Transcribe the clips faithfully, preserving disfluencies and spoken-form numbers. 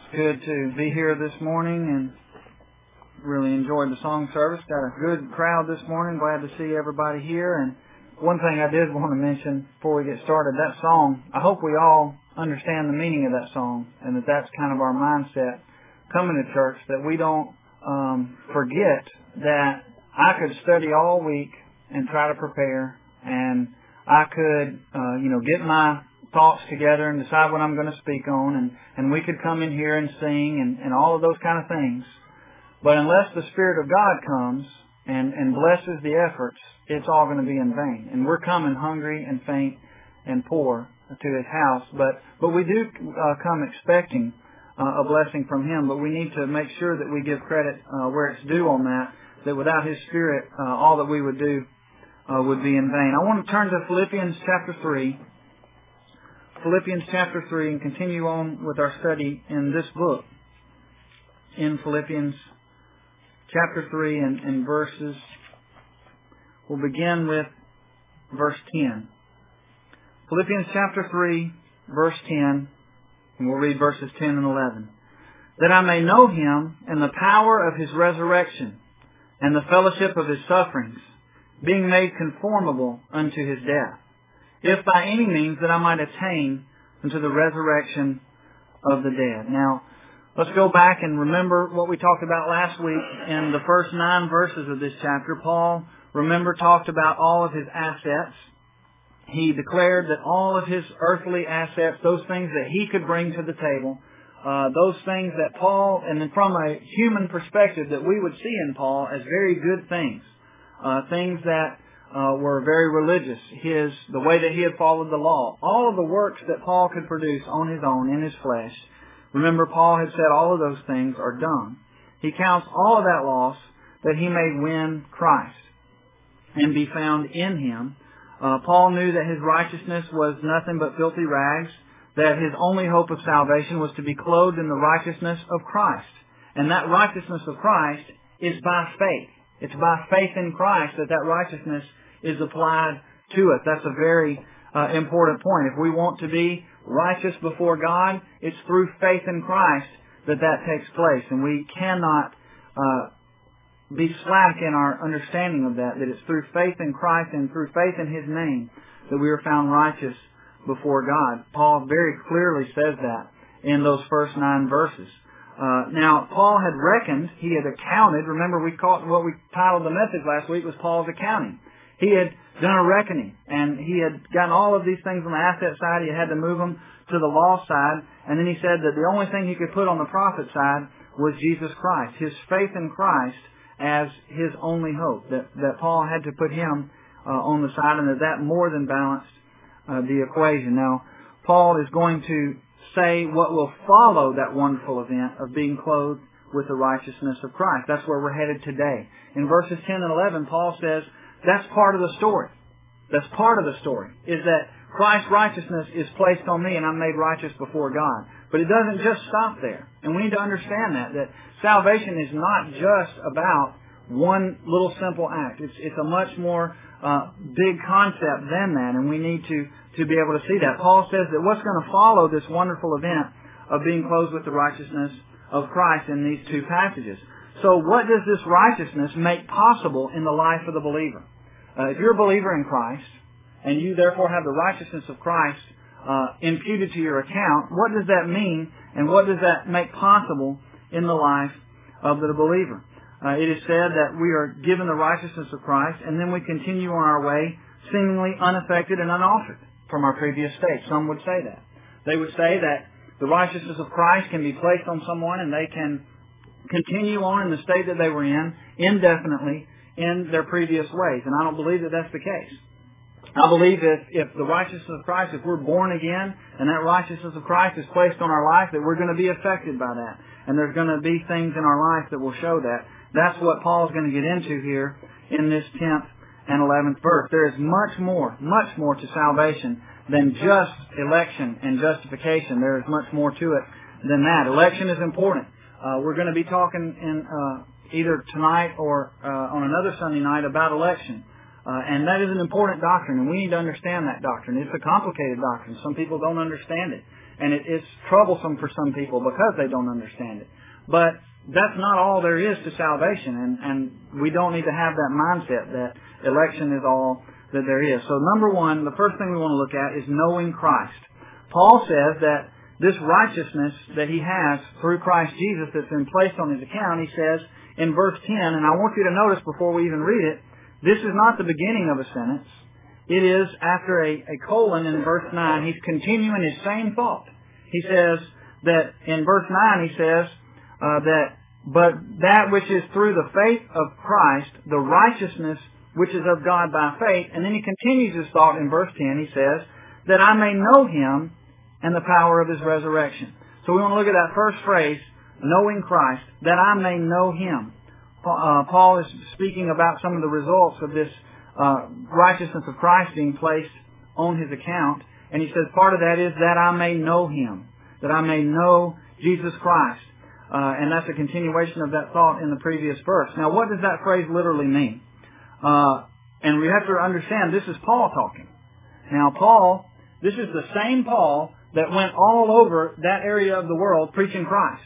Good to be here this morning and really enjoyed the song service. Got a good crowd this morning. Glad to see everybody here. And one thing I did want to mention before we get started, that song, I hope we all understand the meaning of that song and that that's kind of our mindset coming to church, that we don't um, forget that I could study all week and try to prepare, and I could, uh, you know, get my thoughts together and decide what I'm going to speak on, and, and we could come in here and sing and, and all of those kind of things. But unless the Spirit of God comes and, and blesses the efforts, it's all going to be in vain. And we're coming hungry and faint and poor to His house, but, but we do uh, come expecting uh, a blessing from Him, but we need to make sure that we give credit uh, where it's due on that, that without His Spirit, uh, all that we would do uh, would be in vain. I want to turn to Philippians chapter three. Philippians chapter three, and continue on with our study in this book. In Philippians chapter three and, and verses, we'll begin with verse ten. Philippians chapter three, verse ten, and we'll read verses ten and eleven. That I may know Him and the power of His resurrection and the fellowship of His sufferings, being made conformable unto His death, if by any means that I might attain unto the resurrection of the dead. Now, let's go back and remember what we talked about last week in the first nine verses of this chapter. Paul, remember, talked about all of his assets. He declared that all of his earthly assets, those things that he could bring to the table, uh, those things that Paul, and then from a human perspective, that we would see in Paul as very good things, uh, things that Uh, were very religious, his the way that he had followed the law. All of the works that Paul could produce on his own, in his flesh. Remember, Paul had said all of those things are dung. He counts all of that loss that he may win Christ and be found in Him. Uh, Paul knew that his righteousness was nothing but filthy rags, that his only hope of salvation was to be clothed in the righteousness of Christ. And that righteousness of Christ is by faith. It's by faith in Christ that that righteousness is applied to us. That's a very uh, important point. If we want to be righteous before God, it's through faith in Christ that that takes place. And we cannot uh, be slack in our understanding of that, that it's through faith in Christ and through faith in His name that we are found righteous before God. Paul very clearly says that in those first nine verses. Uh, now, Paul had reckoned, he had accounted. Remember, we called, what we titled the message last week was Paul's accounting. He had done a reckoning, and he had gotten all of these things on the asset side. He had to move them to the loss side, and then he said that the only thing he could put on the profit side was Jesus Christ, his faith in Christ as his only hope, that, that Paul had to put Him uh, on the side, and that that more than balanced uh, the equation. Now, Paul is going to say what will follow that wonderful event of being clothed with the righteousness of Christ. That's where we're headed today. In verses ten and eleven, Paul says, that's part of the story. That's part of the story, is that Christ's righteousness is placed on me and I'm made righteous before God. But it doesn't just stop there. And we need to understand that, that salvation is not just about one little simple act. It's, it's a much more uh, big concept than that, and we need to, to be able to see that. Paul says that what's going to follow this wonderful event of being clothed with the righteousness of Christ in these two passages. So what does this righteousness make possible in the life of the believer? Uh, if you're a believer in Christ, and you therefore have the righteousness of Christ uh, imputed to your account, what does that mean, and what does that make possible in the life of the believer? Uh, it is said that we are given the righteousness of Christ, and then we continue on our way seemingly unaffected and unaltered from our previous state. Some would say that. They would say that the righteousness of Christ can be placed on someone, and they can continue on in the state that they were in indefinitely in their previous ways. And I don't believe that that's the case. I believe that if the righteousness of Christ, if we're born again and that righteousness of Christ is placed on our life, that we're going to be affected by that. And there's going to be things in our life that will show that. That's what Paul's going to get into here in this tenth and eleventh verse. There is much more, much more to salvation than just election and justification. There is much more to it than that. Election is important. Uh, we're going to be talking in uh, either tonight or uh, on another Sunday night about election. Uh, and that is an important doctrine, and we need to understand that doctrine. It's a complicated doctrine. Some people don't understand it. And it, it's troublesome for some people because they don't understand it. But that's not all there is to salvation, and, and we don't need to have that mindset that election is all that there is. So number one, the first thing we want to look at is knowing Christ. Paul says that this righteousness that he has through Christ Jesus that's been placed on his account, he says in verse ten, and I want you to notice before we even read it, this is not the beginning of a sentence. It is after a, a colon in verse nine. He's continuing his same thought. He says that in verse nine he says uh, that, but that which is through the faith of Christ, the righteousness which is of God by faith. And then he continues his thought in verse ten. He says, that I may know Him and the power of His resurrection. So we want to look at that first phrase, knowing Christ, that I may know Him. Uh, Paul is speaking about some of the results of this uh, righteousness of Christ being placed on his account. And he says part of that is that I may know Him, that I may know Jesus Christ. Uh, and that's a continuation of that thought in the previous verse. Now, what does that phrase literally mean? Uh, and we have to understand this is Paul talking. Now, Paul, this is the same Paul that went all over that area of the world preaching Christ.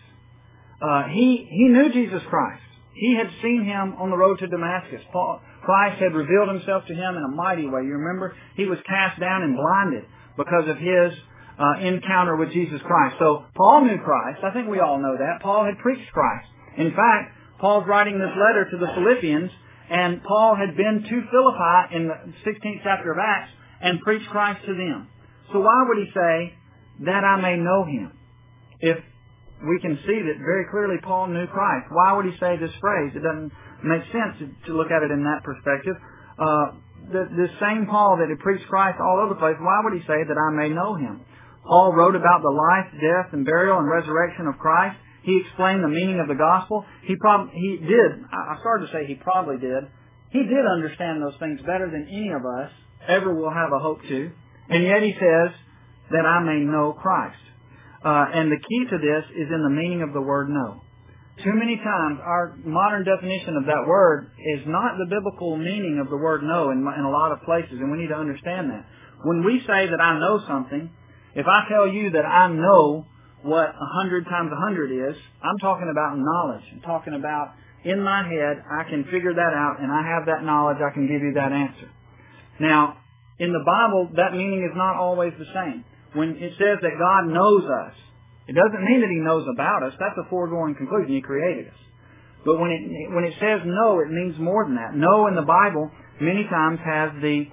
Uh, he, he knew Jesus Christ. He had seen Him on the road to Damascus. Paul, Christ had revealed Himself to him in a mighty way. You remember? He was cast down and blinded because of his uh, encounter with Jesus Christ. So Paul knew Christ. I think we all know that. Paul had preached Christ. In fact, Paul's writing this letter to the Philippians, and Paul had been to Philippi in the sixteenth chapter of Acts and preached Christ to them. So why would he say, that I may know Him? If we can see that very clearly Paul knew Christ. Why would he say this phrase? It doesn't make sense to, to look at it in that perspective. Uh, the, the same Paul that had preached Christ all over the place, why would he say that I may know Him? Paul wrote about the life, death, and burial and resurrection of Christ. He explained the meaning of the gospel. He probably, he did, I started to say he probably did. He did understand those things better than any of us ever will have a hope to. And yet he says that I may know Christ. Uh, and the key to this is in the meaning of the word know. Too many times our modern definition of that word is not the biblical meaning of the word know in, in a lot of places, and we need to understand that. When we say that I know something, if I tell you that I know what a hundred times a hundred is, I'm talking about knowledge. I'm talking about in my head, I can figure that out, and I have that knowledge, I can give you that answer. Now, in the Bible, that meaning is not always the same. When it says that God knows us, it doesn't mean that He knows about us. That's a foregone conclusion. He created us. But when it when it says know, it means more than that. Know in the Bible many times has the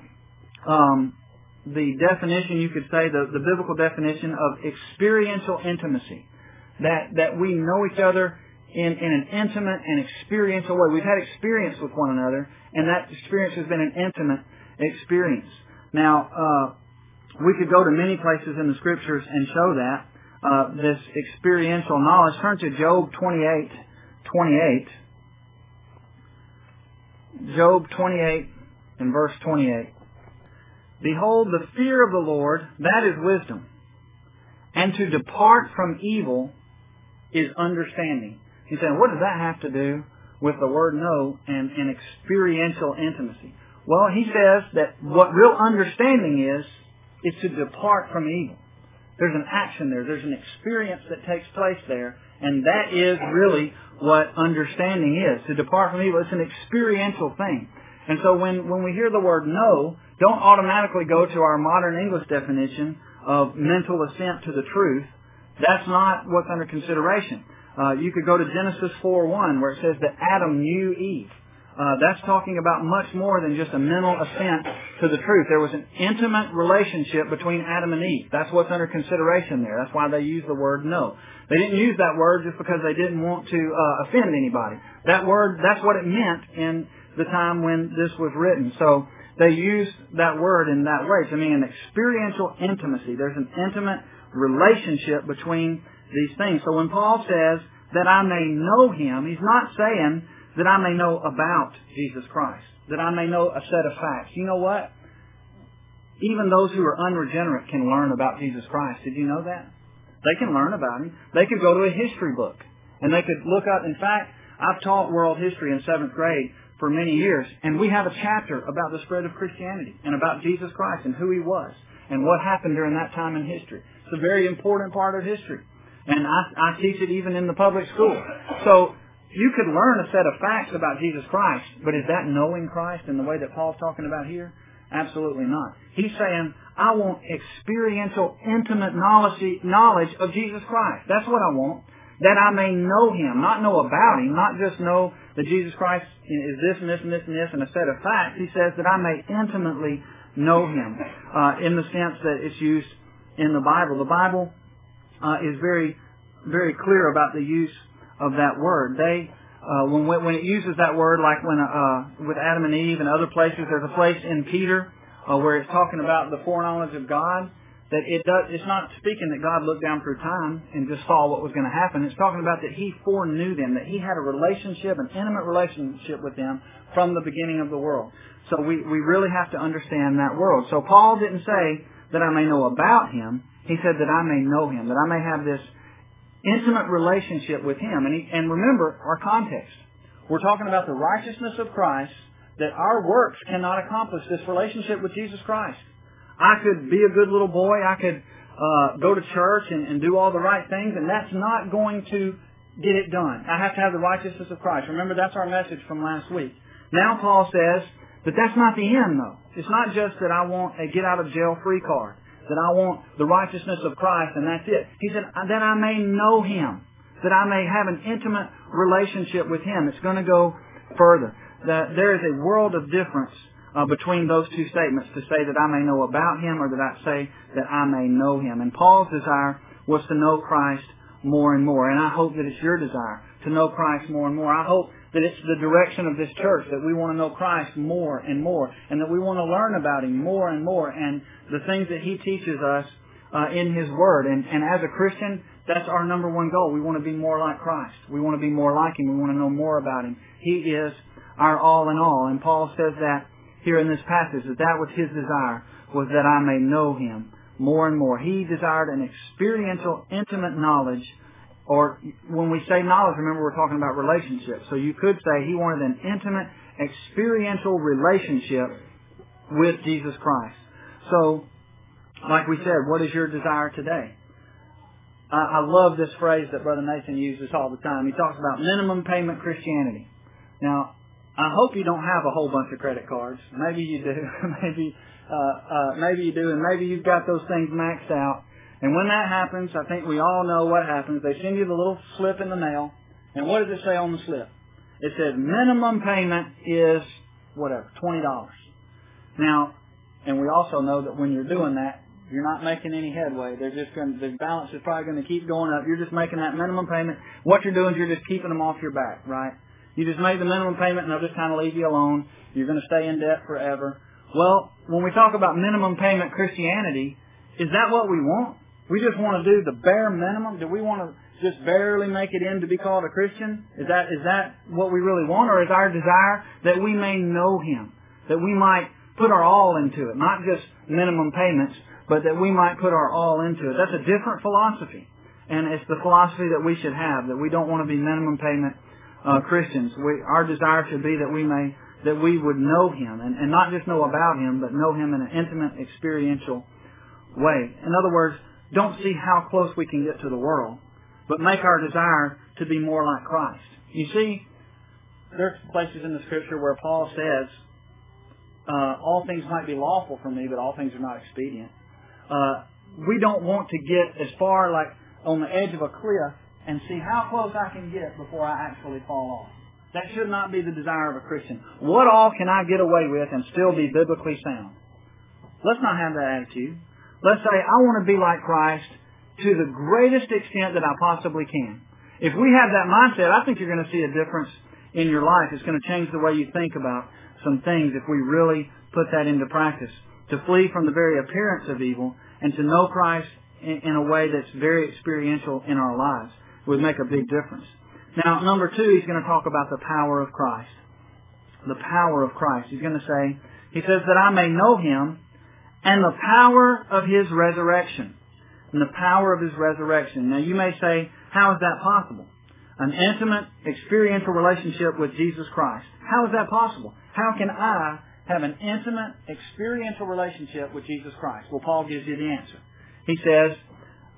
um, the definition, you could say, the, the biblical definition of experiential intimacy. That that we know each other in, in an intimate and experiential way. We've had experience with one another, and that experience has been an intimate experience. Now, uh, we could go to many places in the Scriptures and show that, uh, this experiential knowledge. Turn to Job twenty-eight twenty-eight. Job twenty-eight and verse twenty-eight. Behold, the fear of the Lord, that is wisdom, and to depart from evil is understanding. He said, what does that have to do with the word know and, and experiential intimacy? Well, he says that what real understanding is, is to depart from evil. There's an action there. There's an experience that takes place there. And that is really what understanding is. To depart from evil. It's an experiential thing. And so when, when we hear the word know, don't automatically go to our modern English definition of mental assent to the truth. That's not what's under consideration. Uh, you could go to Genesis four one where it says that Adam knew Eve. Uh, that's talking about much more than just a mental assent to the truth. There was an intimate relationship between Adam and Eve. That's what's under consideration there. That's why they use the word know. They didn't use that word just because they didn't want to uh, offend anybody. That word, that's what it meant in the time when this was written. So they used that word in that way to mean an experiential intimacy. There's an intimate relationship between these things. So when Paul says that I may know Him, he's not saying that I may know about Jesus Christ, that I may know a set of facts. You know what? Even those who are unregenerate can learn about Jesus Christ. Did you know that? They can learn about Him. They could go to a history book, and they could look up. In fact, I've taught world history in seventh grade for many years, and we have a chapter about the spread of Christianity and about Jesus Christ and who He was and what happened during that time in history. It's a very important part of history. And I, I teach it even in the public school. So you could learn a set of facts about Jesus Christ, but is that knowing Christ in the way that Paul's talking about here? Absolutely not. He's saying, I want experiential, intimate knowledge, knowledge of Jesus Christ. That's what I want. That I may know Him, not know about Him, not just know that Jesus Christ is this and this and this and this and a set of facts. He says that I may intimately know Him uh, in the sense that it's used in the Bible. The Bible uh, is very, very clear about the use of that word. They, uh, when when it uses that word, like when uh, with Adam and Eve and other places, there's a place in Peter uh, where it's talking about the foreknowledge of God. That it does, it's not speaking that God looked down through time and just saw what was going to happen. It's talking about that He foreknew them, that He had a relationship, an intimate relationship with them from the beginning of the world. So we, we really have to understand that world. So Paul didn't say that I may know about Him. He said that I may know Him, that I may have this intimate relationship with Him. And, he, and remember our context. We're talking about the righteousness of Christ, that our works cannot accomplish this relationship with Jesus Christ. I could be a good little boy. I could uh, go to church and, and do all the right things, and that's not going to get it done. I have to have the righteousness of Christ. Remember, that's our message from last week. Now Paul says that that's not the end, though. It's not just that I want a get-out-of-jail-free card, that I want the righteousness of Christ, and that's it. He said that I may know Him, that I may have an intimate relationship with Him. It's going to go further. That there is a world of difference Uh, between those two statements, to say that I may know about Him or that I say that I may know Him. And Paul's desire was to know Christ more and more. And I hope that it's your desire to know Christ more and more. I hope that it's the direction of this church, that we want to know Christ more and more, and that we want to learn about Him more and more, and the things that He teaches us uh, in His Word. And, and as a Christian, that's our number one goal. We want to be more like Christ. We want to be more like Him. We want to know more about Him. He is our all in all. And Paul says that here in this passage, that that was his desire, was that I may know Him more and more. He desired an experiential, intimate knowledge, or when we say knowledge, remember we're talking about relationships. So you could say he wanted an intimate, experiential relationship with Jesus Christ. So, like we said, what is your desire today? I, I love this phrase that Brother Nathan uses all the time. He talks about minimum payment Christianity. Now, I hope you don't have a whole bunch of credit cards. Maybe you do. maybe uh, uh, maybe you do, and maybe you've got those things maxed out. And when that happens, I think we all know what happens. They send you the little slip in the mail, and what does it say on the slip? It says minimum payment is whatever, twenty dollars. Now, and we also know that when you're doing that, you're not making any headway. They're just going. The balance is probably going to keep going up. You're just making that minimum payment. What you're doing is you're just keeping them off your back, right? You just made the minimum payment and they'll just kind of leave you alone. You're going to stay in debt forever. Well, when we talk about minimum payment Christianity, is that what we want? We just want to do the bare minimum? Do we want to just barely make it in to be called a Christian? Is that is that what we really want? Or is our desire that we may know Him? That we might put our all into it? Not just minimum payments, but that we might put our all into it. That's a different philosophy. And it's the philosophy that we should have, that we don't want to be minimum payment Uh, Christians. We, our desire should be that we may, that we would know Him, and, and not just know about Him, but know Him in an intimate, experiential way. In other words, don't see how close we can get to the world, but make our desire to be more like Christ. You see, there's places in the Scripture where Paul says, uh, all things might be lawful for me, but all things are not expedient. Uh, we don't want to get as far like on the edge of a cliff and see how close I can get before I actually fall off. That should not be the desire of a Christian. What all can I get away with and still be biblically sound? Let's not have that attitude. Let's say, I want to be like Christ to the greatest extent that I possibly can. If we have that mindset, I think you're going to see a difference in your life. It's going to change the way you think about some things if we really put that into practice. To flee from the very appearance of evil and to know Christ in, in a way that's very experiential in our lives would make a big difference. Now, number two, he's going to talk about the power of Christ. The power of Christ. He's going to say, he says that I may know Him and the power of His resurrection. And the power of His resurrection. Now, you may say, how is that possible? An intimate, experiential relationship with Jesus Christ. How is that possible? How can I have an intimate, experiential relationship with Jesus Christ? Well, Paul gives you the answer. He says,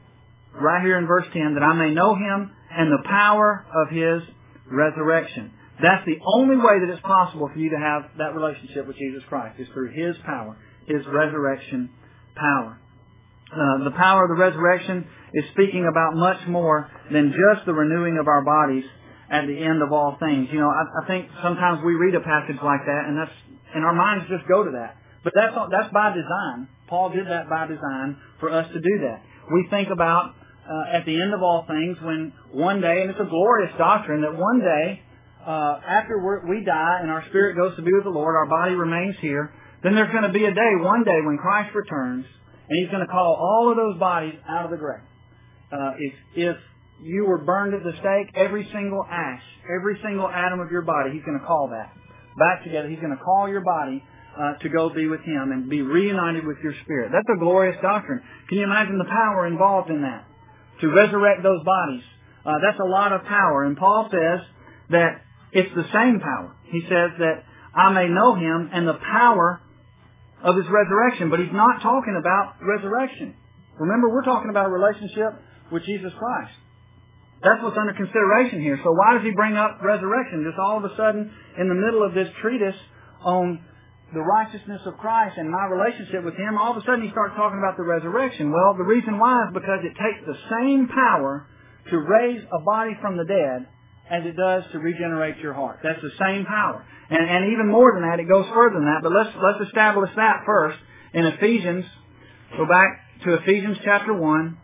right here in verse ten, that I may know Him and the power of His resurrection. That's the only way that it's possible for you to have that relationship with Jesus Christ, is through His power, His resurrection power. Uh, the power of the resurrection is speaking about much more than just the renewing of our bodies at the end of all things. You know, I, I think sometimes we read a passage like that, and that's, and our minds just go to that. But that's that's by design. Paul did that by design for us to do that. We think about uh, at the end of all things, when one day, and it's a glorious doctrine, that one day, uh, after we're, we die and our spirit goes to be with the Lord, our body remains here, then there's going to be a day, one day, when Christ returns, and He's going to call all of those bodies out of the grave. Uh, if, if you were burned at the stake, every single ash, every single atom of your body, He's going to call that back together. He's going to call your body uh, to go be with Him and be reunited with your spirit. That's a glorious doctrine. Can you imagine the power involved in that? To resurrect those bodies. Uh, that's a lot of power. And Paul says that it's the same power. He says that I may know Him and the power of His resurrection. But He's not talking about resurrection. Remember, we're talking about a relationship with Jesus Christ. That's what's under consideration here. So why does he bring up resurrection? Just all of a sudden, in the middle of this treatise on the righteousness of Christ and my relationship with Him, all of a sudden he starts talking about the resurrection. Well, the reason why is because it takes the same power to raise a body from the dead as it does to regenerate your heart. That's the same power. And, and even more than that, it goes further than that. But let's, let's establish that first. In Ephesians, go back to Ephesians chapter one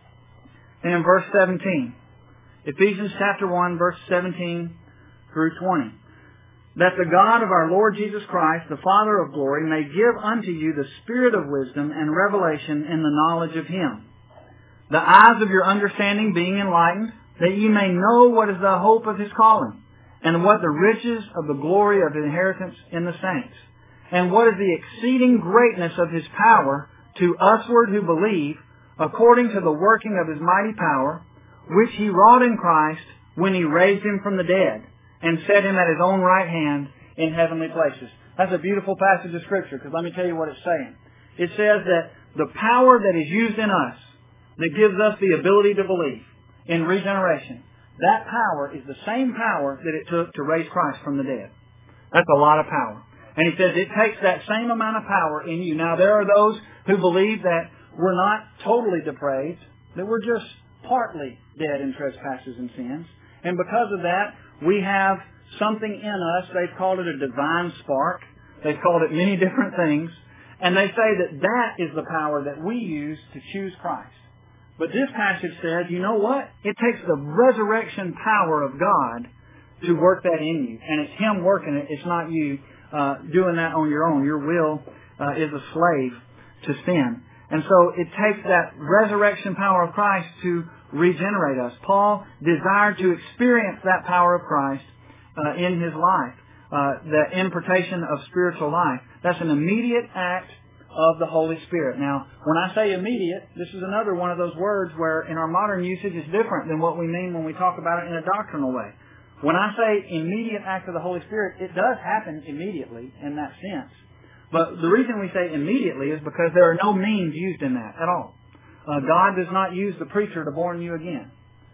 and in verse seventeen. Ephesians chapter one, verse seventeen through twenty. That the God of our Lord Jesus Christ, the Father of glory, may give unto you the spirit of wisdom and revelation in the knowledge of Him, the eyes of your understanding being enlightened, that you may know what is the hope of His calling, and what the riches of the glory of His inheritance in the saints, and what is the exceeding greatness of His power to usward who believe, according to the working of His mighty power, which He wrought in Christ when He raised Him from the dead, and set Him at His own right hand in heavenly places. That's a beautiful passage of Scripture, because let me tell you what it's saying. It says that the power that is used in us, that gives us the ability to believe in regeneration, that power is the same power that it took to raise Christ from the dead. That's a lot of power. And he says it takes that same amount of power in you. Now, there are those who believe that we're not totally depraved, that we're just partly dead in trespasses and sins. And because of that, we have something in us. They've called it a divine spark. They've called it many different things. And they say that that is the power that we use to choose Christ. But this passage says, you know what? It takes the resurrection power of God to work that in you. And it's Him working it. It's not you uh, doing that on your own. Your will uh, is a slave to sin. And so it takes that resurrection power of Christ to regenerate us. Paul desired to experience that power of Christ uh, in his life, uh, the impartation of spiritual life. That's an immediate act of the Holy Spirit. Now, when I say immediate, this is another one of those words where in our modern usage is different than what we mean when we talk about it in a doctrinal way. When I say immediate act of the Holy Spirit, it does happen immediately in that sense. But the reason we say immediately is because there are no means used in that at all. Uh, God does not use the preacher to born you again.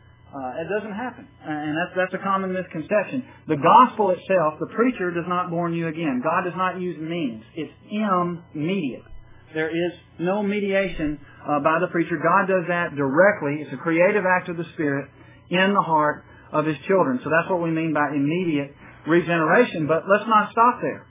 Uh, it doesn't happen. And that's, that's a common misconception. The gospel itself, the preacher does not born you again. God does not use means. It's immediate. There is no mediation uh, by the preacher. God does that directly. It's a creative act of the Spirit in the heart of His children. So that's what we mean by immediate regeneration. But let's not stop there.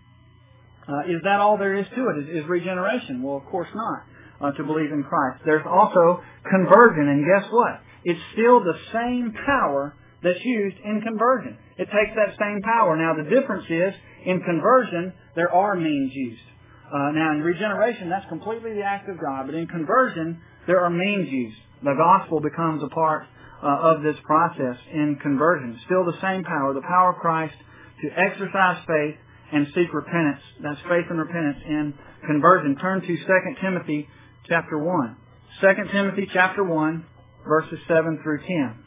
Uh, is that all there is to it? Is, is regeneration? Well, of course not. Uh, to believe in Christ. There's also conversion, and guess what? It's still the same power that's used in conversion. It takes that same power. Now, the difference is, in conversion, there are means used. Uh, now, in regeneration, that's completely the act of God, but in conversion, there are means used. The gospel becomes a part uh, of this process in conversion. Still the same power, the power of Christ to exercise faith and seek repentance. That's faith and repentance in conversion. Turn to Second Timothy chapter one. Second Timothy chapter one, verses seven through ten.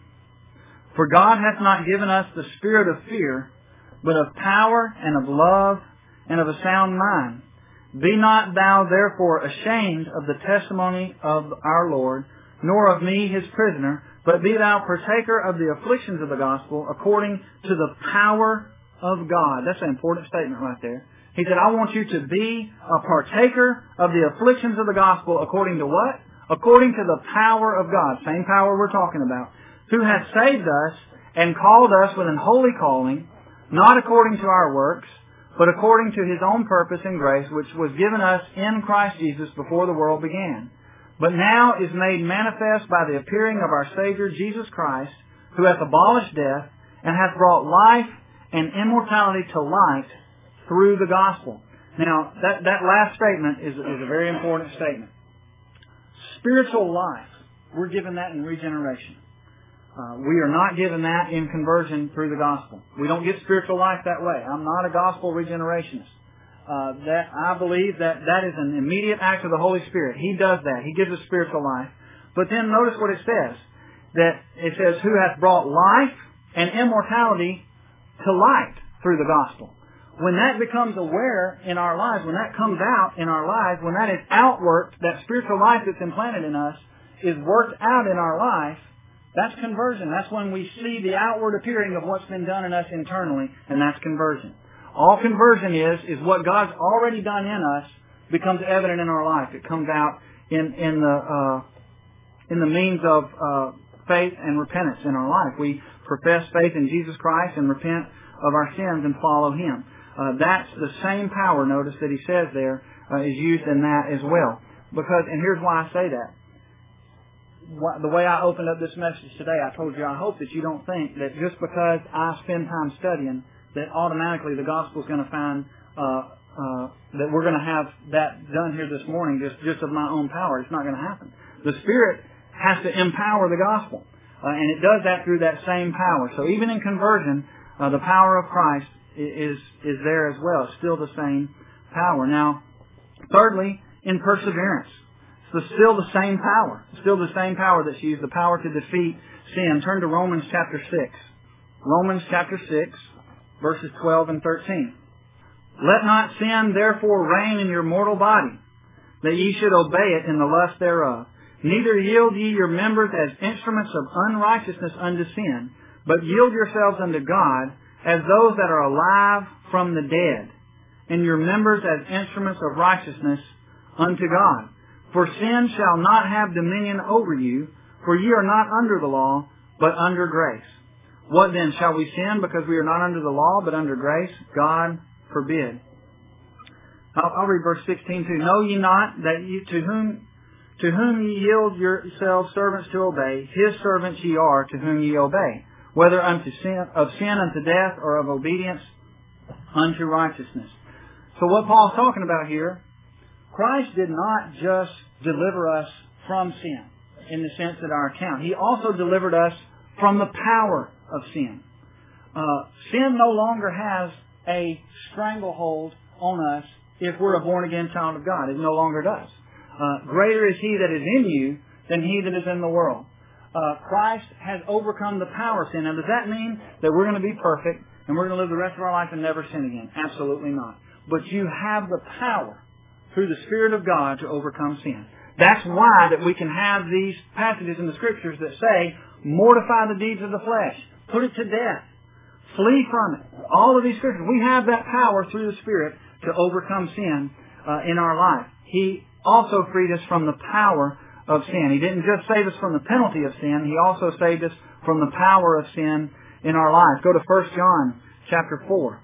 For God hath not given us the spirit of fear, but of power and of love and of a sound mind. Be not thou therefore ashamed of the testimony of our Lord, nor of me his prisoner, but be thou partaker of the afflictions of the gospel according to the power of God. That's an important statement right there. He said, I want you to be a partaker of the afflictions of the gospel according to what? According to the power of God. Same power we're talking about. Who hath saved us and called us with an holy calling, not according to our works, but according to his own purpose and grace, which was given us in Christ Jesus before the world began. But now is made manifest by the appearing of our Savior Jesus Christ, who hath abolished death, and hath brought life and immortality to light through the gospel. Now, that, that last statement is, is a very important statement. Spiritual life, we're given that in regeneration. Uh, we are not given that in conversion through the gospel. We don't get spiritual life that way. I'm not a gospel regenerationist. Uh, that I believe that that is an immediate act of the Holy Spirit. He does that. He gives us spiritual life. But then notice what it says. That it says, who hath brought life and immortality to light through the gospel. When that becomes aware in our lives, when that comes out in our lives, when that is outworked, that spiritual life that's implanted in us is worked out in our life, that's conversion. That's when we see the outward appearing of what's been done in us internally, and that's conversion. All conversion is, is what God's already done in us becomes evident in our life. It comes out in, in the, uh, in the means of, uh, faith and repentance in our life. We profess faith in Jesus Christ and repent of our sins and follow Him. Uh, that's the same power, notice, that he says there, uh, is used in that as well. Because, and here's why I say that. The way I opened up this message today, I told you I hope that you don't think that just because I spend time studying that automatically the gospel is going to find uh, uh, that we're going to have that done here this morning just, just of my own power. It's not going to happen. The Spirit has to empower the gospel, uh, and it does that through that same power. So even in conversion, uh, the power of Christ is is there as well. It's still the same power. Now, thirdly, in perseverance. It's still the same power. It's still the same power that's used, the power to defeat sin. Turn to Romans chapter six. Romans chapter six, verses twelve and thirteen. Let not sin therefore reign in your mortal body, that ye should obey it in the lust thereof. Neither yield ye your members as instruments of unrighteousness unto sin, but yield yourselves unto God as those that are alive from the dead, and your members as instruments of righteousness unto God. For sin shall not have dominion over you, for ye are not under the law, but under grace. What then? Shall we sin because we are not under the law, but under grace? God forbid. I'll, I'll read verse sixteen too. Know ye not that ye, to whom to whom ye yield yourselves servants to obey, his servants ye are to whom ye obey, whether unto sin, of sin unto death, or of obedience unto righteousness. So what Paul's talking about here, Christ did not just deliver us from sin in the sense that our account. He also delivered us from the power of sin. Uh, sin no longer has a stranglehold on us if we're a born-again child of God. It no longer does. Uh, greater is He that is in you than he that is in the world. Uh, Christ has overcome the power of sin. Now, does that mean that we're going to be perfect and we're going to live the rest of our life and never sin again? Absolutely not. But you have the power through the Spirit of God to overcome sin. That's why that we can have these passages in the Scriptures that say, mortify the deeds of the flesh, put it to death, flee from it. All of these Scriptures, we have that power through the Spirit to overcome sin uh, in our life. He also freed us from the power of sin. He didn't just save us from the penalty of sin, He also saved us from the power of sin in our lives. Go to First John chapter four.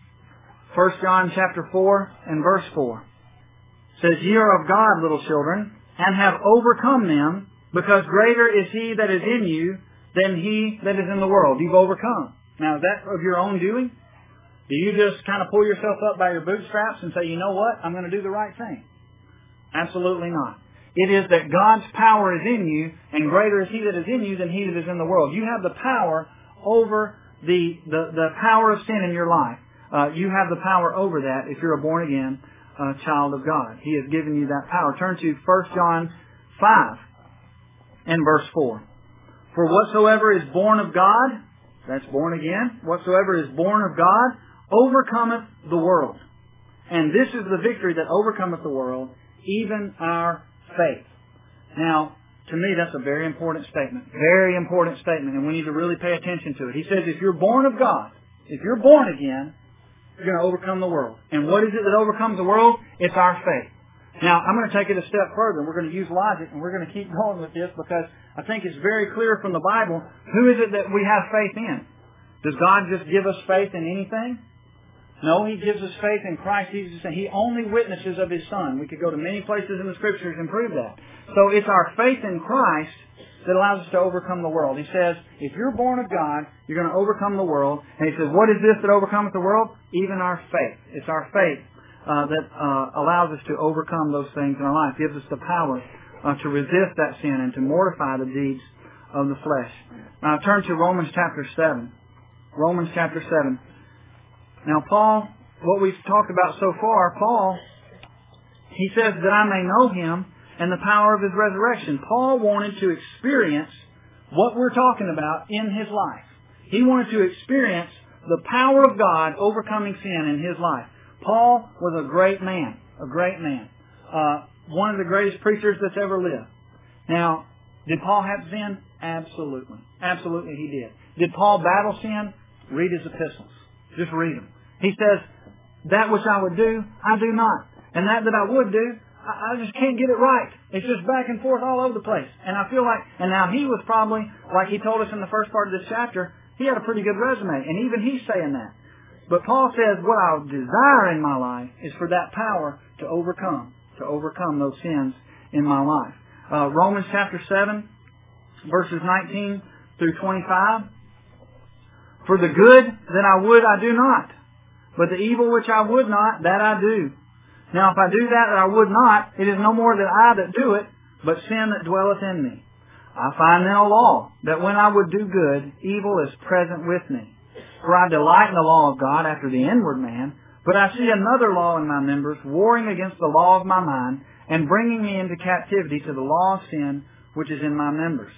First John chapter four and verse four. Says, ye are of God, little children, and have overcome them, because greater is He that is in you than he that is in the world. You've overcome. Now, is that of your own doing? Do you just kind of pull yourself up by your bootstraps and say, you know what, I'm going to do the right thing? Absolutely not. It is that God's power is in you, and greater is He that is in you than he that is in the world. You have the power over the, the, the power of sin in your life. Uh, you have the power over that if you're a born-again Uh, child of God. He has given you that power. Turn to First John five and verse four. For whatsoever is born of God, that's born again, whatsoever is born of God, overcometh the world. And this is the victory that overcometh the world, even our faith. Now, to me, that's a very important statement. Very important statement, and we need to really pay attention to it. He says, if you're born of God, if you're born again, you're going to overcome the world. And what is it that overcomes the world? It's our faith. Now, I'm going to take it a step further. We're going to use logic, and we're going to keep going with this because I think it's very clear from the Bible, who is it that we have faith in? Does God just give us faith in anything? No, He gives us faith in Christ Jesus, and He only witnesses of His Son. We could go to many places in the Scriptures and prove that. So it's our faith in Christ that allows us to overcome the world. He says, if you're born of God, you're going to overcome the world. And He says, what is this that overcomes the world? Even our faith. It's our faith uh, that uh, allows us to overcome those things in our life. It gives us the power uh, to resist that sin and to mortify the deeds of the flesh. Now turn to Romans chapter seven. Romans chapter seven. Now, Paul, what we've talked about so far, Paul, he says that I may know Him and the power of His resurrection. Paul wanted to experience what we're talking about in his life. He wanted to experience the power of God overcoming sin in his life. Paul was a great man, a great man. Uh, one of the greatest preachers that's ever lived. Now, did Paul have sin? Absolutely. Absolutely he did. Did Paul battle sin? Read his epistles. Just read them. He says, that which I would do, I do not. And that that I would do, I, I just can't get it right. It's just back and forth all over the place. And I feel like, and now he was probably, like he told us in the first part of this chapter, he had a pretty good resume. And even he's saying that. But Paul says, what I desire in my life is for that power to overcome, to overcome those sins in my life. Uh, Romans chapter seven, verses nineteen through twenty-five. For the good that I would, I do not. But the evil which I would not, that I do. Now if I do that that I would not, it is no more that I that do it, but sin that dwelleth in me. I find then a law, that when I would do good, evil is present with me. For I delight in the law of God after the inward man, but I see another law in my members, warring against the law of my mind, and bringing me into captivity to the law of sin, which is in my members.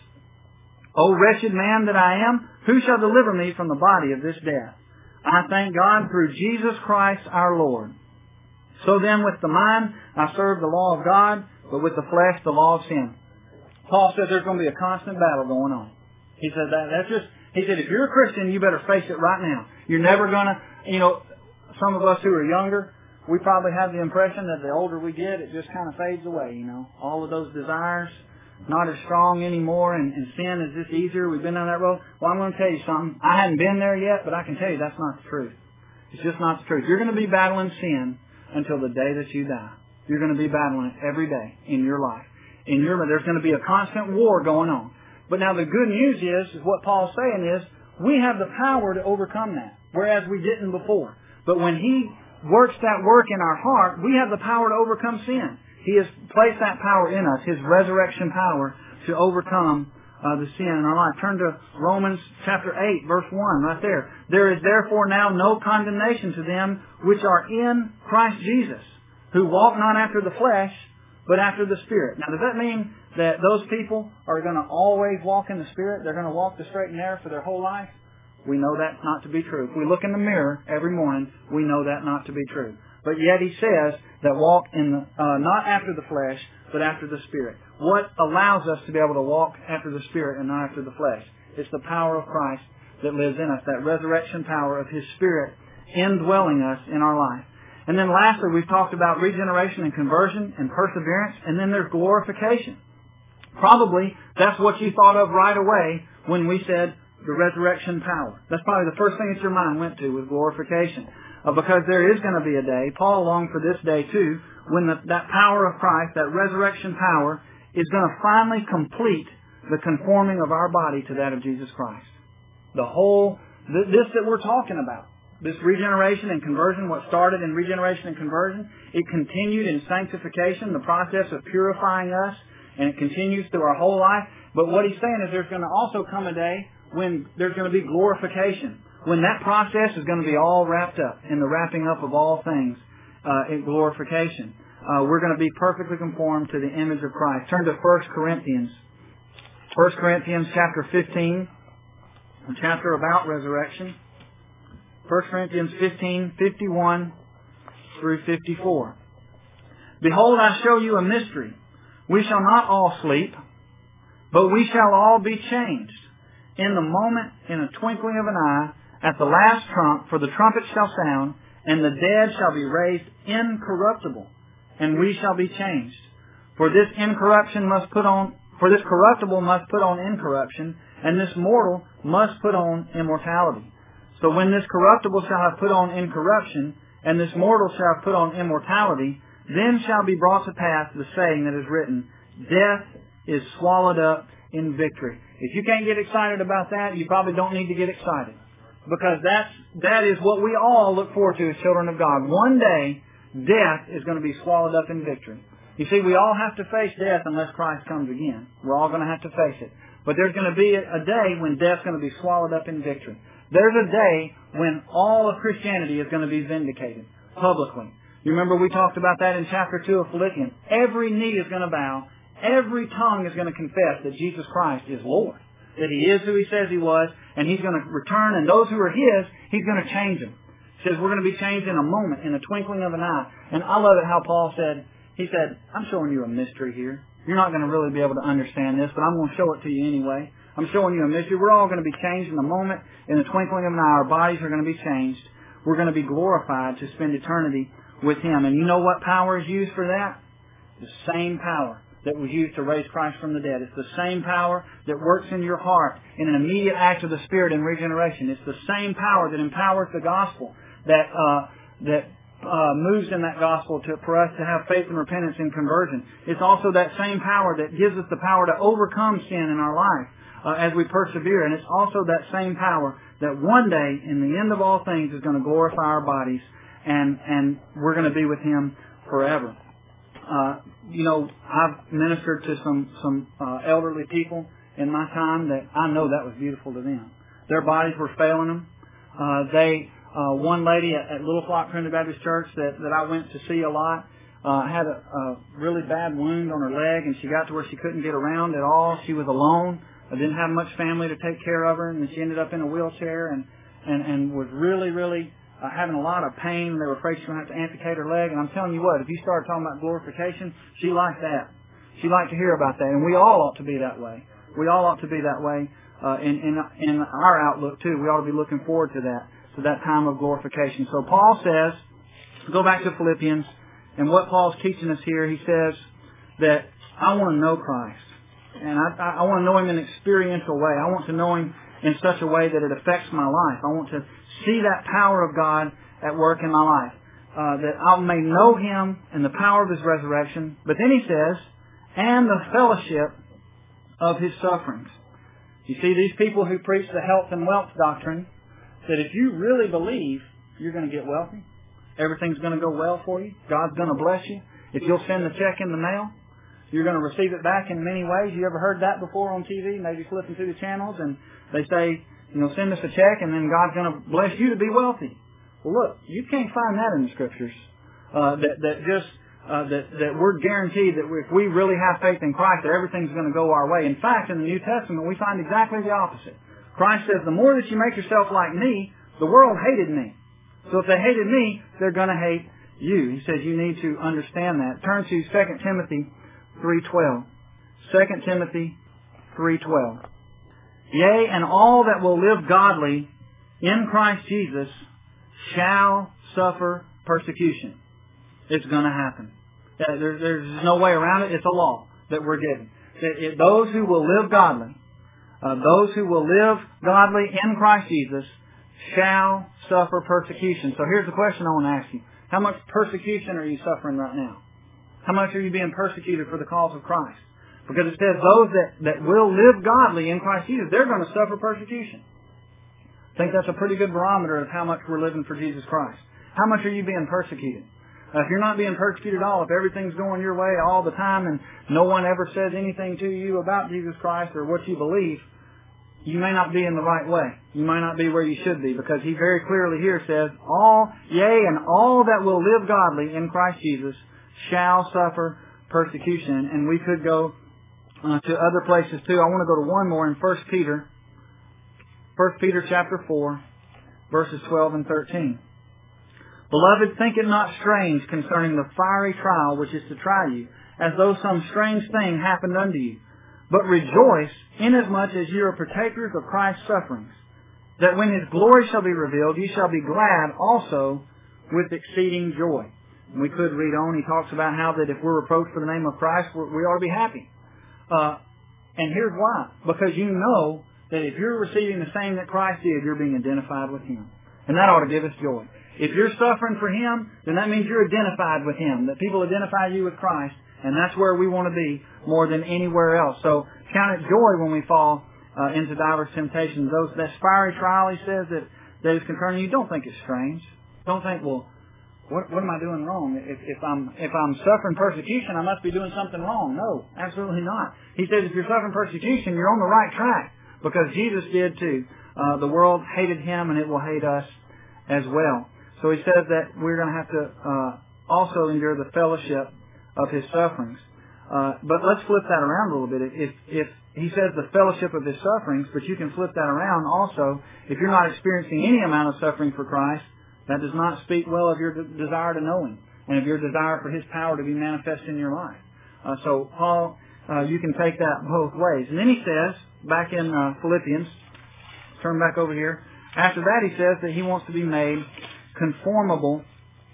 O wretched man that I am, who shall deliver me from the body of this death? I thank God through Jesus Christ our Lord. So then with the mind I serve the law of God, but with the flesh the law of sin. Paul said there's going to be a constant battle going on. He said that that's just, he said if you're a Christian, you better face it right now. You're never going to, you know, some of us who are younger, we probably have the impression that the older we get, it just kind of fades away, you know. All of those desires, not as strong anymore, and, and sin is just easier. We've been on that road. Well, I'm going to tell you something. I hadn't been there yet, but I can tell you that's not the truth. It's just not the truth. You're going to be battling sin until the day that you die. You're going to be battling it every day in your life. In your, there's going to be a constant war going on. But now the good news is, is what Paul's saying is, we have the power to overcome that, whereas we didn't before. But when He works that work in our heart, we have the power to overcome sin. He has placed that power in us, His resurrection power, to overcome uh, the sin in our life. Turn to Romans chapter eight, verse one, right there. There is therefore now no condemnation to them which are in Christ Jesus, who walk not after the flesh, but after the Spirit. Now, does that mean that those people are going to always walk in the Spirit? They're going to walk the straight and narrow for their whole life? We know that's not to be true. If we look in the mirror every morning, we know that not to be true. But yet He says that walk in the, uh, not after the flesh, but after the Spirit. What allows us to be able to walk after the Spirit and not after the flesh? It's the power of Christ that lives in us, that resurrection power of His Spirit indwelling us in our life. And then lastly, we've talked about regeneration and conversion and perseverance, and then there's glorification. Probably that's what you thought of right away when we said the resurrection power. That's probably the first thing that your mind went to was glorification. Uh, because there is going to be a day, Paul longed for this day too, when the, that power of Christ, that resurrection power, is going to finally complete the conforming of our body to that of Jesus Christ. The whole, th- this that we're talking about, this regeneration and conversion, what started in regeneration and conversion, it continued in sanctification, the process of purifying us, and it continues through our whole life. But what he's saying is there's going to also come a day when there's going to be glorification, when that process is going to be all wrapped up in the wrapping up of all things uh, in glorification. Uh, we're going to be perfectly conformed to the image of Christ. Turn to First Corinthians. First Corinthians chapter fifteen, a chapter about resurrection. First Corinthians fifteen, fifty-one through fifty-four. Behold, I show you a mystery. We shall not all sleep, But we shall all be changed in the moment, in a twinkling of an eye, at the last trump, for the trumpet shall sound, and the dead shall be raised incorruptible, and we shall be changed. For this incorruption must put on, for this corruptible must put on incorruption, and this mortal must put on immortality. So when this corruptible shall have put on incorruption, and this mortal shall have put on immortality, then shall be brought to pass the saying that is written, death is swallowed up in victory. If you can't get excited about that, you probably don't need to get excited. Because that's, that is what we all look forward to as children of God. One day, death is going to be swallowed up in victory. You see, we all have to face death unless Christ comes again. We're all going to have to face it. But there's going to be a day when death's going to be swallowed up in victory. There's a day when all of Christianity is going to be vindicated publicly. You remember we talked about that in chapter two of Philippians. Every knee is going to bow. Every tongue is going to confess that Jesus Christ is Lord. That He is who He says He was. And He's going to return. And those who are His, He's going to change them. He says we're going to be changed in a moment, in a twinkling of an eye. And I love it how Paul said, he said, I'm showing you a mystery here. You're not going to really be able to understand this, but I'm going to show it to you anyway. I'm showing you a mystery. We're all going to be changed in a moment, in the twinkling of an eye. Our bodies are going to be changed. We're going to be glorified to spend eternity with Him. And you know what power is used for that? The same power that was used to raise Christ from the dead. It's the same power that works in your heart in an immediate act of the Spirit in regeneration. It's the same power that empowers the gospel, that uh, that uh, moves in that gospel to, for us to have faith and repentance and conversion. It's also that same power that gives us the power to overcome sin in our life uh, as we persevere. And it's also that same power that one day, in the end of all things, is going to glorify our bodies, and, and we're going to be with Him forever. Uh, you know, I've ministered to some, some uh, elderly people in my time that I know that was beautiful to them. Their bodies were failing them. Uh, they... Uh, one lady at, at Little Flock Primitive Baptist Church that, that I went to see a lot uh, had a, a really bad wound on her leg, and she got to where she couldn't get around at all. She was alone. I didn't have much family to take care of her, and she ended up in a wheelchair and, and, and was really, really uh, having a lot of pain. They were afraid she was going to have to amputate her leg. And I'm telling you what, if you started talking about glorification, she liked that. She liked to hear about that. And we all ought to be that way. We all ought to be that way uh, in, in, in our outlook, too. We ought to be looking forward to that. To that time of glorification. So Paul says, go back to Philippians, and what Paul's teaching us here, he says that I want to know Christ. And I, I want to know Him in an experiential way. I want to know Him in such a way that it affects my life. I want to see that power of God at work in my life. Uh, that I may know Him and the power of His resurrection. But then he says, and the fellowship of His sufferings. You see, these people who preach the health and wealth doctrine, that if you really believe you're going to get wealthy, everything's going to go well for you, God's going to bless you. If you'll send the check in the mail, you're going to receive it back in many ways. You ever heard that before on T V? Maybe flipping through the channels and they say, you know, send us a check and then God's going to bless you to be wealthy. Well, look, you can't find that in the Scriptures. Uh, that, that just, uh, that, that we're guaranteed that if we really have faith in Christ, that everything's going to go our way. In fact, in the New Testament, we find exactly the opposite. Christ says, the more that you make yourself like me, the world hated me. So if they hated me, they're going to hate you. He says you need to understand that. Turn to Second Timothy three twelve. Second Timothy three twelve. Yea, and all that will live godly in Christ Jesus shall suffer persecution. It's going to happen. There, there's no way around it. It's a law that we're given. It, it, those who will live godly, Uh, those who will live godly in Christ Jesus shall suffer persecution. So here's the question I want to ask you. How much persecution are you suffering right now? How much are you being persecuted for the cause of Christ? Because it says those that, that will live godly in Christ Jesus, they're going to suffer persecution. I think that's a pretty good barometer of how much we're living for Jesus Christ. How much are you being persecuted? Uh, if you're not being persecuted at all, if everything's going your way all the time and no one ever says anything to you about Jesus Christ or what you believe, you may not be in the right way. You might not be where you should be, because He very clearly here says, all, yea, and all that will live godly in Christ Jesus shall suffer persecution. And we could go uh, to other places too. I want to go to one more in First Peter. First Peter chapter four, verses twelve and thirteen. Beloved, think it not strange concerning the fiery trial which is to try you, as though some strange thing happened unto you. but rejoice inasmuch as ye are partakers of Christ's sufferings, that when His glory shall be revealed, ye shall be glad also with exceeding joy. And we could read on. He talks about how that if we're reproached for the name of Christ, we ought to be happy. Uh, and here's why. Because you know that if you're receiving the same that Christ did, you're being identified with Him. And that ought to give us joy. If you're suffering for Him, then that means you're identified with Him. That people identify you with Christ. And that's where we want to be more than anywhere else. So count it joy when we fall uh, into diverse temptations. Those, that fiery trial, he says, that, that is concerning you, don't think it's strange. Don't think, well, what, what am I doing wrong? If, if I'm if I'm suffering persecution, I must be doing something wrong. No, absolutely not. He says if you're suffering persecution, you're on the right track, because Jesus did too. Uh, the world hated Him, and it will hate us as well. So he says that we're going to have to uh, also endure the fellowship of His sufferings. Uh, but let's flip that around a little bit. If if he says the fellowship of His sufferings, but you can flip that around also. If you're not experiencing any amount of suffering for Christ, that does not speak well of your de- desire to know Him and of your desire for His power to be manifest in your life. Uh, so Paul, uh, you can take that both ways. And then he says, back in uh, Philippians, turn back over here. After that, he says that he wants to be made conformable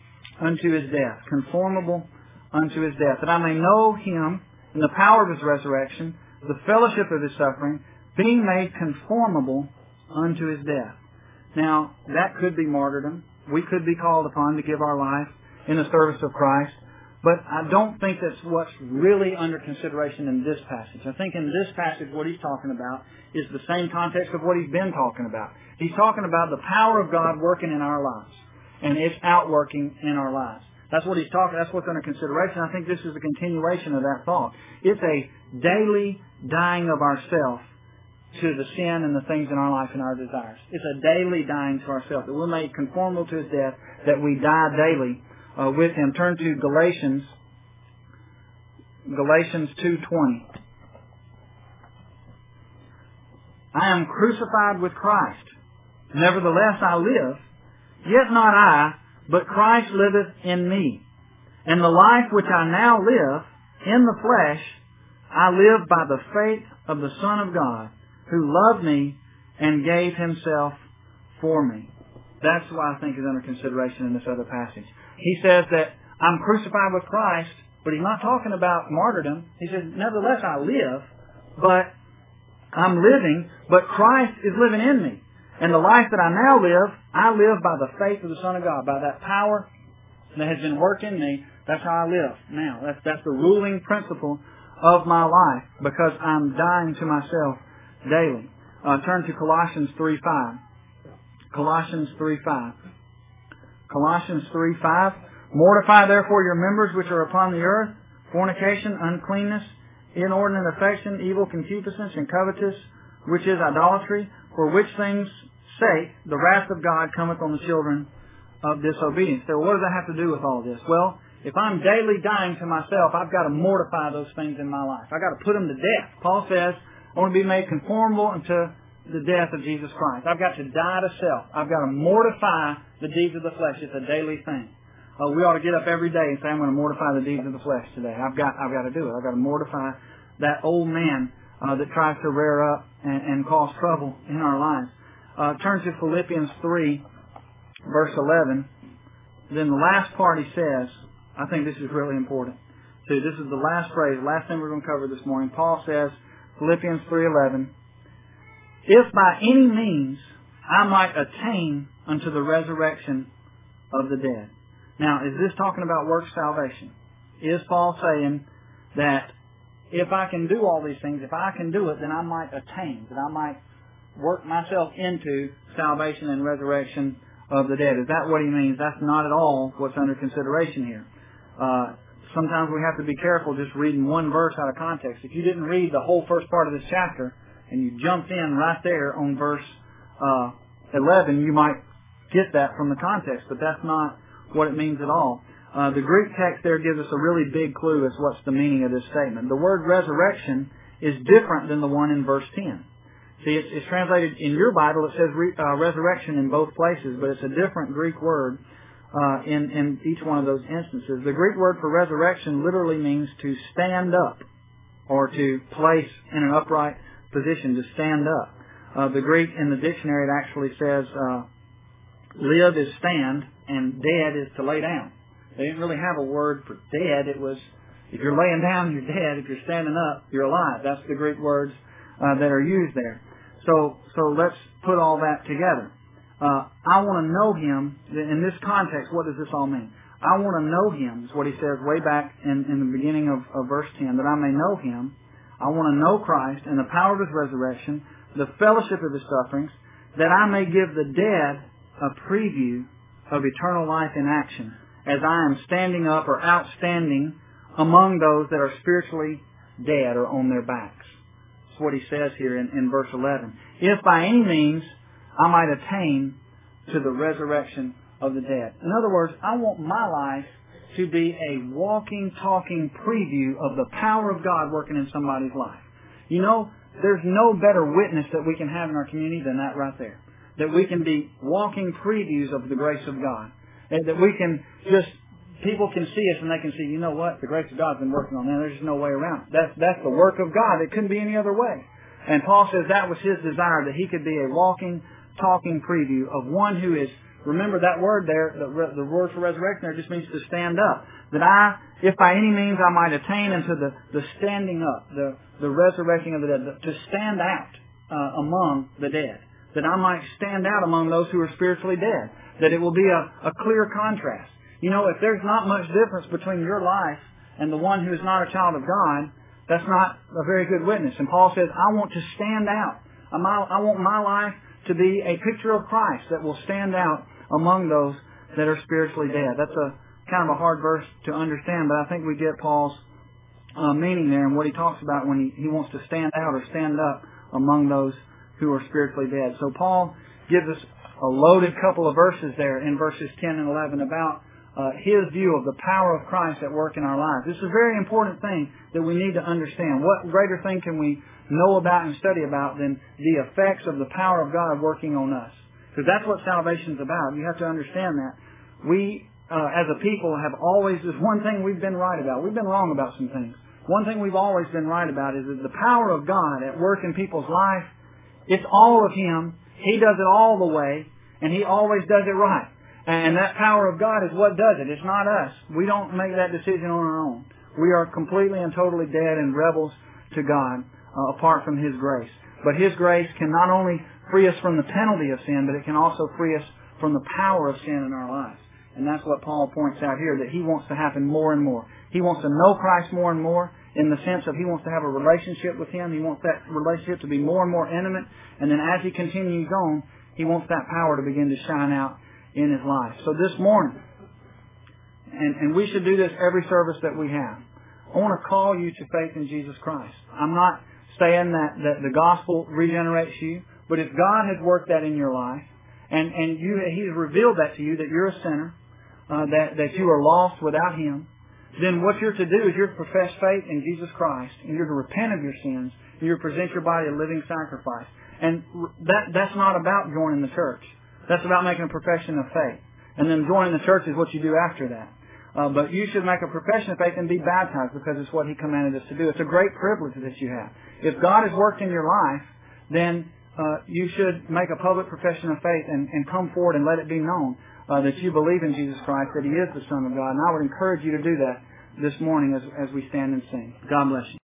unto His death. Conformable unto His death, that I may know Him in the power of His resurrection, the fellowship of His suffering, being made conformable unto His death. Now, that could be martyrdom. We could be called upon to give our life in the service of Christ, but I don't think that's what's really under consideration in this passage. I think in this passage what he's talking about is the same context of what he's been talking about. He's talking about the power of God working in our lives, and it's outworking in our lives. That's what he's talking. That's what's under consideration. I think this is a continuation of that thought. It's a daily dying of ourself to the sin and the things in our life and our desires. It's a daily dying to ourselves, that we're made conformable to His death, that we die daily uh, with Him. Turn to Galatians, Galatians two twenty. I am crucified with Christ. Nevertheless I live, yet not I, but Christ liveth in me. And the life which I now live in the flesh, I live by the faith of the Son of God, who loved me and gave Himself for me. That's what I think is under consideration in this other passage. He says that I'm crucified with Christ, but he's not talking about martyrdom. He says, nevertheless I live, but I'm living, but Christ is living in me. And the life that I now live, I live by the faith of the Son of God, by that power that has been worked in me. That's how I live now. That's, that's the ruling principle of my life, because I'm dying to myself daily. Uh, turn to Colossians three five. Colossians three five. Colossians three five. Mortify therefore your members which are upon the earth, fornication, uncleanness, inordinate affection, evil concupiscence, and covetous, which is idolatry, for which things' sake the wrath of God cometh on the children of disobedience. So what does that have to do with all this? Well, if I'm daily dying to myself, I've got to mortify those things in my life. I've got to put them to death. Paul says, I want to be made conformable unto the death of Jesus Christ. I've got to die to self. I've got to mortify the deeds of the flesh. It's a daily thing. Uh, we ought to get up every day and say, I'm going to mortify the deeds of the flesh today. I've got, I've got to do it. I've got to mortify that old man uh, that tries to rear up and, and cause trouble in our lives. Uh, turn to Philippians three, verse eleven. Then the last part he says, I think this is really important too. This is the last phrase, last thing we're going to cover this morning. Paul says, Philippians three eleven, if by any means I might attain unto the resurrection of the dead. Now, is this talking about works salvation? Is Paul saying that if I can do all these things, if I can do it, then I might attain, that I might work myself into salvation and resurrection of the dead? Is that what he means? That's not at all what's under consideration here. Uh, sometimes we have to be careful just reading one verse out of context. If you didn't read the whole first part of this chapter and you jumped in right there on verse uh, eleven, you might get that from the context, but that's not what it means at all. Uh, the Greek text there gives us a really big clue as what's the meaning of this statement. The word resurrection is different than the one in verse ten. See, it's, it's translated in your Bible, it says re, uh, resurrection in both places, but it's a different Greek word uh, in, in each one of those instances. The Greek word for resurrection literally means to stand up. or to place in an upright position, to stand up. Uh, the Greek in the dictionary, it actually says, uh, live is stand, and dead is to lay down. They didn't really have a word for dead. It was, if you're laying down, you're dead. If you're standing up, you're alive. That's the Greek words uh, that are used there. So, so let's put all that together. Uh, I want to know Him. In this context, what does this all mean? I want to know Him, is what he says way back in, in the beginning of, of verse ten, that I may know Him. I want to know Christ and the power of His resurrection, the fellowship of His sufferings, that I may give the dead a preview of eternal life in action, as I am standing up or outstanding among those that are spiritually dead or on their backs. That's what he says here in, in verse eleven. If by any means I might attain to the resurrection of the dead. In other words, I want my life to be a walking, talking preview of the power of God working in somebody's life. You know, there's no better witness that we can have in our community than that right there. That we can be walking previews of the grace of God. And that we can just, people can see us and they can see, you know what, the grace of God's been working on them. There's just no way around it. That's, that's the work of God. It couldn't be any other way. And Paul says that was his desire, that he could be a walking, talking preview of one who is, remember that word there, the, the word for resurrection there just means to stand up. That I, if by any means I might attain unto the, the standing up, the, the resurrecting of the dead, to stand out uh, among the dead. That I might stand out among those who are spiritually dead. That it will be a, a clear contrast. You know, if there's not much difference between your life and the one who is not a child of God, that's not a very good witness. And Paul says, I want to stand out. I want my life to be a picture of Christ that will stand out among those that are spiritually dead. That's a kind of a hard verse to understand, but I think we get Paul's uh, meaning there and what he talks about when he, he wants to stand out or stand up among those who are spiritually dead. So Paul gives us a loaded couple of verses there in verses ten and eleven about uh, his view of the power of Christ at work in our lives. This is a very important thing that we need to understand. What greater thing can we know about and study about than the effects of the power of God working on us? Because that's what salvation is about. You have to understand that. We, uh, as a people, have always, there's one thing we've been right about. We've been wrong about some things. One thing we've always been right about is that the power of God at work in people's life, it's all of Him. He does it all the way, and He always does it right. And that power of God is what does it. It's not us. We don't make that decision on our own. We are completely and totally dead and rebels to God uh, apart from His grace. But His grace can not only free us from the penalty of sin, but it can also free us from the power of sin in our lives. And that's what Paul points out here, that he wants to happen more and more. He wants to know Christ more and more in the sense of he wants to have a relationship with Him. He wants that relationship to be more and more intimate. And then as he continues on, he wants that power to begin to shine out in his life. So this morning, and, and we should do this every service that we have, I want to call you to faith in Jesus Christ. I'm not saying that, that the gospel regenerates you, but if God has worked that in your life, and, and you, He's revealed that to you, that you're a sinner, uh, that, that you are lost without Him, then what you're to do is you're to profess faith in Jesus Christ, and you're to repent of your sins, and you're to present your body a living sacrifice. And that that's not about joining the church. That's about making a profession of faith. And then joining the church is what you do after that. Uh, but you should make a profession of faith and be baptized because it's what He commanded us to do. It's a great privilege that you have. If God has worked in your life, then uh, you should make a public profession of faith and, and come forward and let it be known uh, that you believe in Jesus Christ, that He is the Son of God. And I would encourage you to do that this morning as, as we stand and sing. God bless you.